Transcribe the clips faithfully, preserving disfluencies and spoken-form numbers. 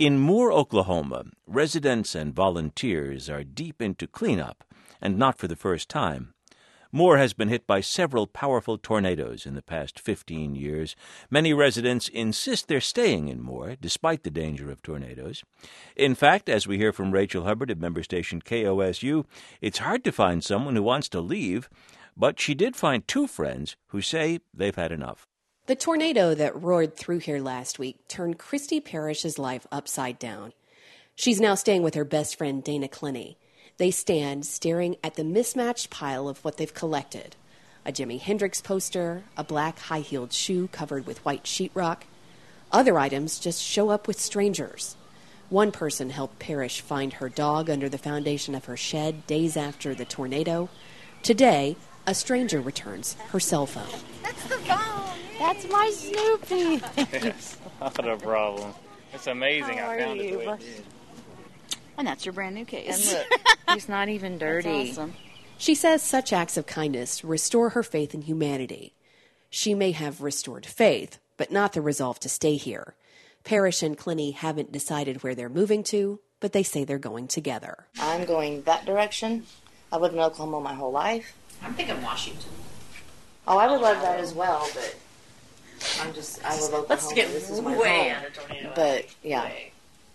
In Moore, Oklahoma, residents and volunteers are deep into cleanup, and not for the first time. Moore has been hit by several powerful tornadoes in the past fifteen years. Many residents insist they're staying in Moore, despite the danger of tornadoes. In fact, as we hear from Rachel Hubbard at member station K O S U, it's hard to find someone who wants to leave, but she did find two friends who say they've had enough. The tornado that roared through here last week turned Christy Parrish's life upside down. She's now staying with her best friend, Dana Clenny. They stand staring at the mismatched pile of what they've collected. A Jimi Hendrix poster, a black high-heeled shoe covered with white sheetrock. Other items just show up with strangers. One person helped Parrish find her dog under the foundation of her shed days after the tornado. Today, a stranger returns her cell phone. That's the phone! That's my Snoopy! Yes, not a problem. It's amazing. How I found are it you? the way it did. And that's your brand new case. And look, he's not even dirty. That's awesome. She says such acts of kindness restore her faith in humanity. She may have restored faith, but not the resolve to stay here. Parrish and Clenny haven't decided where they're moving to, but they say they're going together. I'm going that direction. I lived in Oklahoma my whole life. I'm thinking Washington. Oh, I would love that as well, but I'm just, I love Oklahoma. Let's get this is my way home. out of tornado. But, yeah, Way.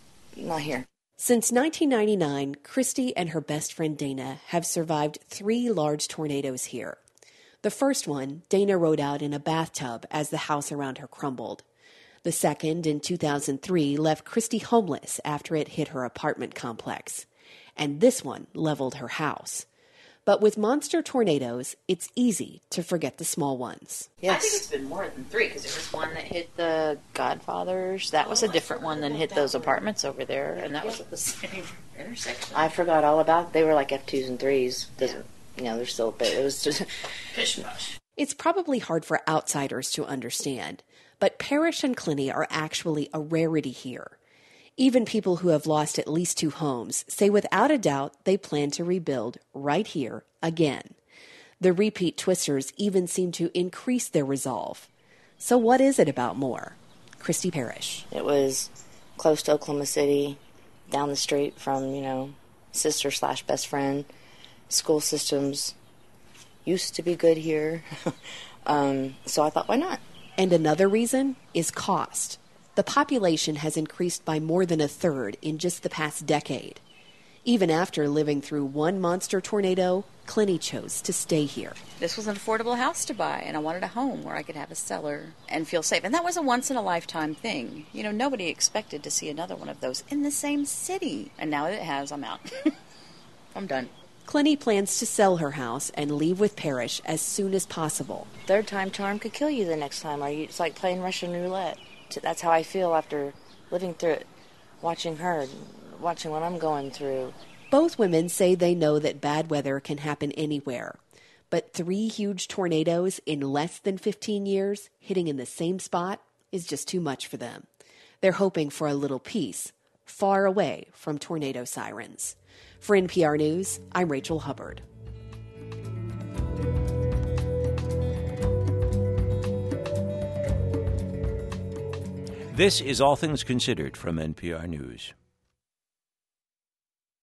not here. Since nineteen ninety-nine, Christy and her best friend Dana have survived three large tornadoes here. The first one, Dana rode out in a bathtub as the house around her crumbled. The second, in two thousand three, left Christy homeless after it hit her apartment complex. And this one leveled her house. But with monster tornadoes, it's easy to forget the small ones. Yes. I think it's been more than three, because there was one that hit the Godfathers. That was a different one than hit those apartments over there, and that was at the same intersection. I forgot all about. They were like F twos and threes. Doesn't you know? They're still, but it was just. Pish posh. It's probably hard for outsiders to understand, but Parrish and Clenny are actually a rarity here. Even people who have lost at least two homes say without a doubt they plan to rebuild right here again. The repeat twisters even seem to increase their resolve. So what is it about Moore? Christy Parrish. It was close to Oklahoma City, down the street from, you know, sister slash best friend. School systems used to be good here. um, so I thought, why not? And another reason is cost. The population has increased by more than a third in just the past decade. Even after living through one monster tornado, Clenny chose to stay here. This was an affordable house to buy, and I wanted a home where I could have a cellar and feel safe. And that was a once-in-a-lifetime thing. You know, nobody expected to see another one of those in the same city. And now that it has, I'm out. I'm done. Clenny plans to sell her house and leave with Parrish as soon as possible. Third time charm could kill you the next time. Or you, it's like playing Russian roulette. That's how I feel after living through it, watching her, watching what I'm going through. Both women say they know that bad weather can happen anywhere. But three huge tornadoes in less than fifteen years hitting in the same spot is just too much for them. They're hoping for a little peace, far away from tornado sirens. For N P R News, I'm Rachel Hubbard. This is All Things Considered from N P R News.